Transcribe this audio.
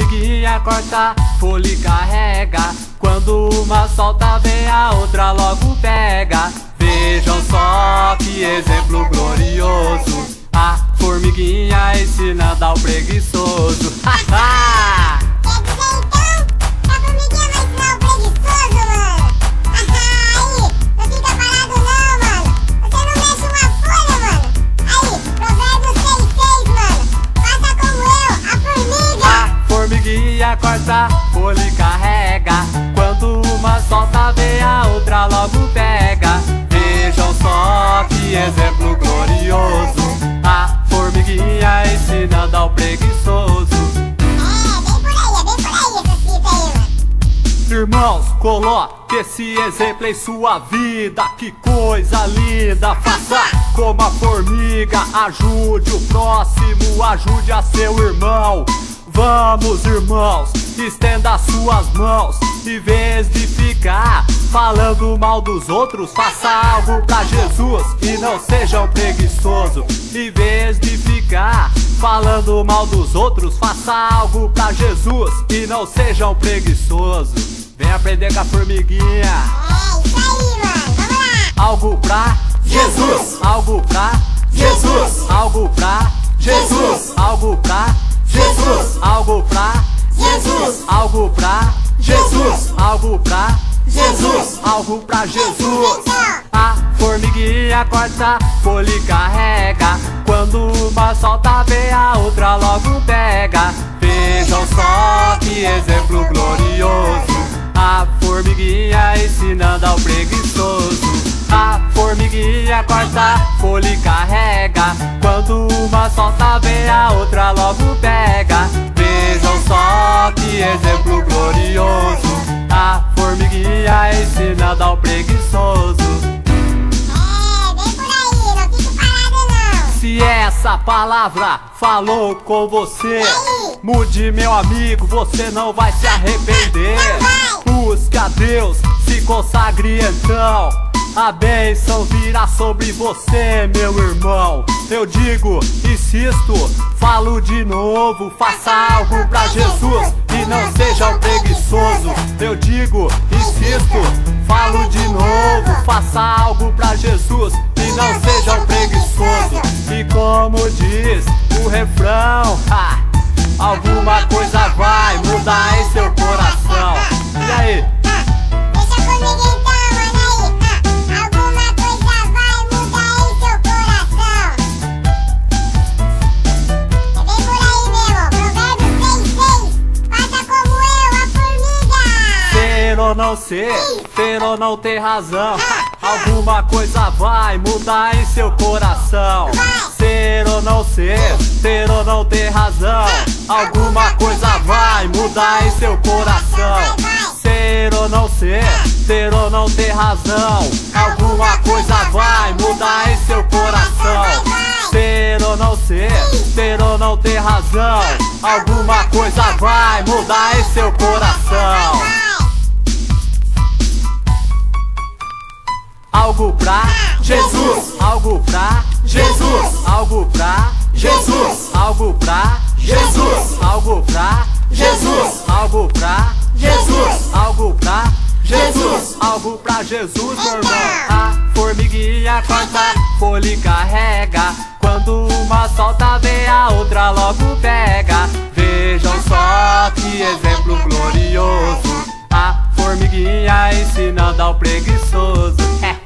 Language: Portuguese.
formiguinha corta, folha e carrega. Quando uma solta, vem a outra logo pega. Vejam só que exemplo glorioso, a formiguinha ensinando ao preguiçoso. Ha-ha! Corta, folha e carrega. Quando uma solta, vem a outra logo pega. Vejam só que exemplo glorioso, a formiguinha ensinando ao preguiçoso. É bem por aí essa fita aí, mano. Irmãos, coloque esse exemplo em sua vida. Que coisa linda, faça como a formiga. Ajude o próximo, ajude a seu irmão. Vamos, irmãos, estenda suas mãos. Em vez de ficar falando mal dos outros, faça algo pra Jesus e não seja um preguiçoso. Em vez de ficar falando mal dos outros, faça algo pra Jesus e não seja um preguiçoso. Vem aprender com a formiguinha. É isso aí, mano, vamos lá. Algo pra Jesus, algo pra Jesus, algo pra Jesus, algo pra Jesus, algo pra Jesus, algo pra Jesus, algo pra Jesus, algo pra Jesus. A formiguinha corta, folha e carrega. Quando uma solta, vem a outra logo pega. Vejam só que exemplo glorioso, a formiguinha ensinando ao preguiçoso. A formiguinha corta, folha e carrega. Quando uma solta, vem a outra logo pega. Vejam só que exemplo glorioso, a formiguinha ensinando ao preguiçoso. É, bem por aí, não fique parado não. Se essa palavra falou com você, mude, meu amigo, você não vai se arrepender. Busque a Deus, se consagre então, a bênção virá sobre você, meu irmão. Eu digo, insisto, falo de novo, faça algo pra Jesus e não seja um preguiçoso. Eu digo, insisto, falo de novo, faça algo pra Jesus e não seja um preguiçoso. E como diz o refrão, alguma coisa vai mudar em seu coração. E aí? Deixa comigo então, mano, aí. Alguma coisa vai mudar em seu coração. É bem por aí mesmo. Provérbios 6:6. Faça como eu, a formiga. Ser ou não ser, ter ou não ter razão, alguma coisa vai mudar em seu coração. Ser ou não ser, ter ou não ter razão, alguma coisa vai mudar em seu coração. Ser ou não ser, ter ou não ter razão, alguma coisa vai mudar em seu coração. Ser ou não ser, ter ou não ter razão, alguma coisa vai mudar em seu coração. Algo pra Jesus, algo pra Jesus, algo pra Jesus, algo pra Jesus, algo pra Jesus, algo pra Jesus, algo pra Jesus, algo pra Jesus, meu irmão. A formiguinha corta, folha e carrega. Quando uma solta, vem a outra logo pega. Vejam só que exemplo glorioso, a formiguinha ensinando ao preguiçoso.